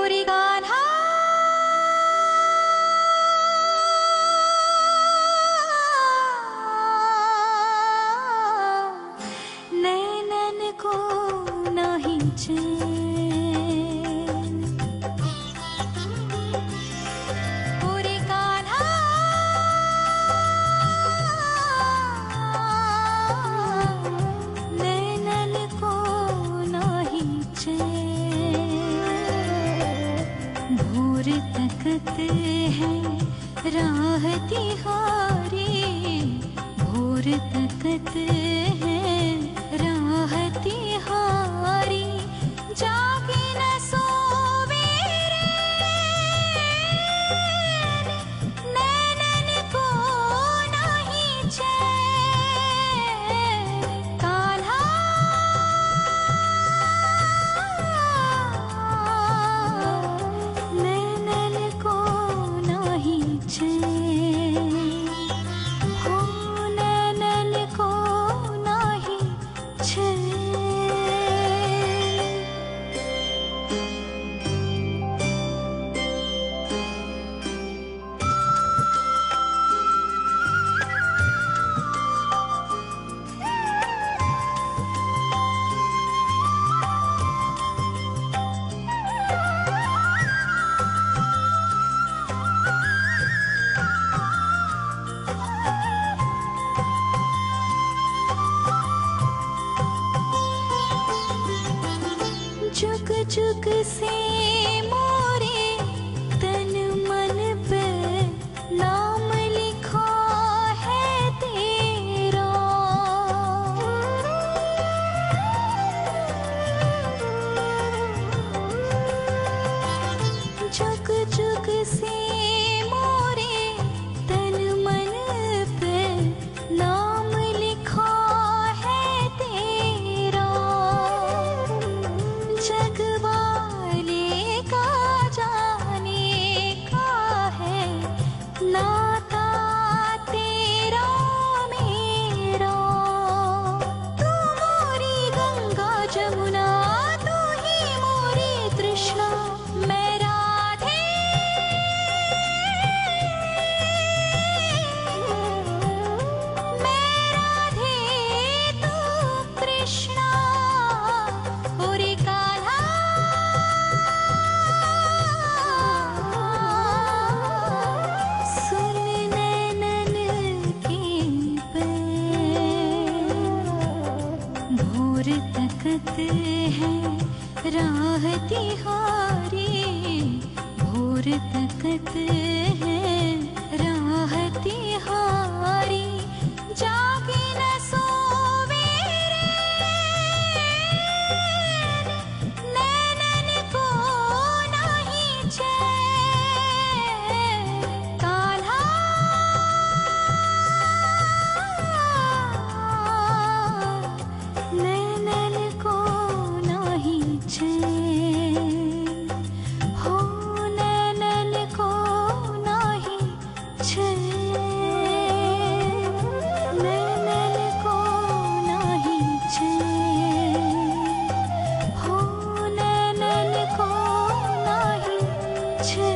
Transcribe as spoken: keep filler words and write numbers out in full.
ओरे कान्हा नैनन को नहीं चैन। ओरे कान्हा नैनन को नहीं चैन। भोर तकते हैं राह तिहारी, भोर तकते हैं राह तिहारी, जागे न सोवे रे नैनन को नहीं चैन। कान्हा नैनन को नहीं चैन। हो नैनन को नहीं चैन। जुग जुग से मोरे तन मन पे नाम लिखा है तेरा। जुग जुग से मोरे तन मन पे नाम लिखा है तेरा। जग वाले का जाने का है नाता तेरा मेरा। तू मोरी गंगा जमुना, तू ही मोरी तृष्णा। मैं राधे मैं राधे तू कृष्णा। ओरे कान्हा सुन नैनन की पैर। भोर तकते हैं राह तिहारी, भोर तकते हैं राह तिहारी, जागे न सोवे रे नैनन को नहीं चैन। कान्हा नैनन को नहीं चैन। हो नैनन को नहीं चैन। नैनन को नहीं चैन। हो नैनन को नहीं चैन।